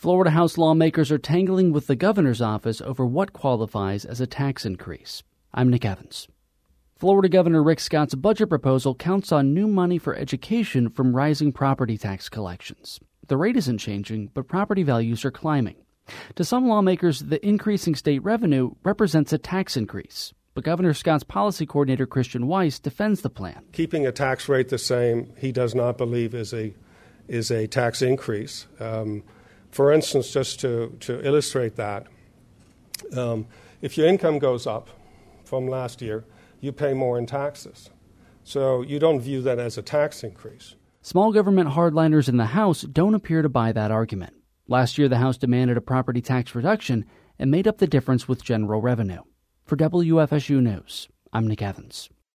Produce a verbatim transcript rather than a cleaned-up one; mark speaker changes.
Speaker 1: Florida House lawmakers are tangling with the governor's office over what qualifies as a tax increase. I'm Nick Evans. Florida Governor Rick Scott's budget proposal counts on new money for education from rising property tax collections. The rate isn't changing, but property values are climbing. To some lawmakers, the increasing state revenue represents a tax increase. But Governor Scott's policy coordinator, Christian Weiss, defends the plan.
Speaker 2: Keeping a tax rate the same, he does not believe is a is a tax increase. Um, for instance, just to, to illustrate that, um, if your income goes up from last year, you pay more in taxes. So you don't view that as a tax increase.
Speaker 1: Small government hardliners in the House don't appear to buy that argument. Last year, the House demanded a property tax reduction and made up the difference with general revenue. For W F S U News, I'm Nick Evans.